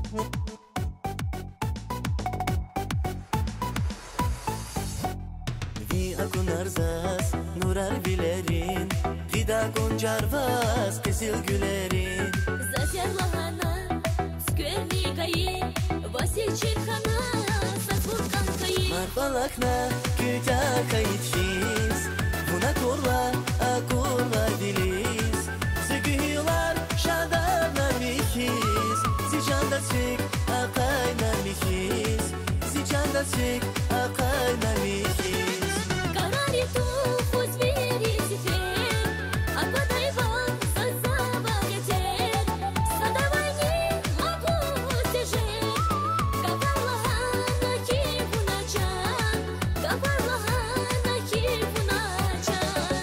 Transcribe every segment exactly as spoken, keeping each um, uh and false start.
Vi akun arzas nurar bilerin, Gida goncarvas kesil gülerin. Зазерлахана, скверникаи, Васильчихана, сатвурканкаи. Marbalakna küta kayıtşiz, Buna kurla akurla diliz. Zıgılar şadarna mihiz, Zicanda sik akayna mihiz, Zicanda sik akayna mihiz. Карари туху звери зефир, А подай вам зазавалетер. Садавай не могу стежить, Гаварлахана кивуначан, Гаварлахана кивуначан.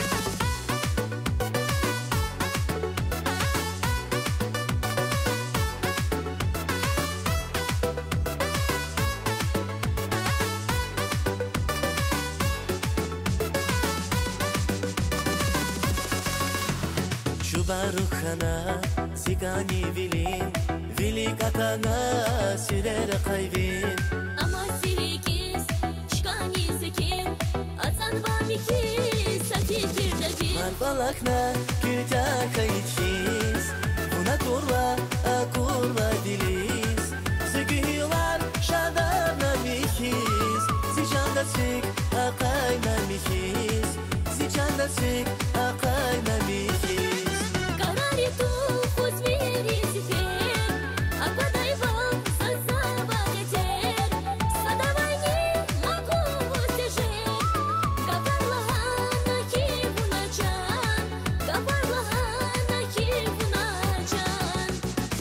Барухана, Сигани вилин, Великатана, Сирера кайвин. Ама сирикиз, чкани зекин, Ацан вамикиз, Сафикир давин. Marbalakna küta kayıtşiz, Buna kurla akurla diliz. Zıgılar şadarna mihiz, Zicanda sik akayna mihiz, Zicanda sik akayna mihiz. Карари туху звери зефир, А подай вам зазавалетер. Садавай не могу стежить, Гаварлахана кивуначан, Гаварлахана кивуначан.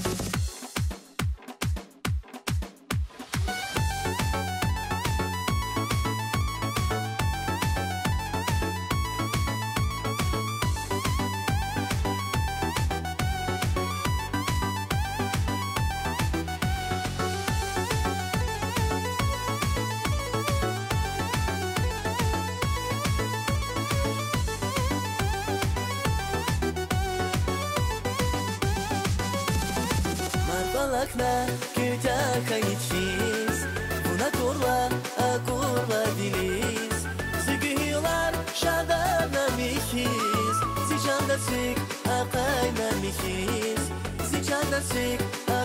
Marbalakna küta kayıtşiz, Buna kurla akurla diliz. Zıgılar şadarna mihiz, Zicanda sik akayna mihiz, Zicanda sik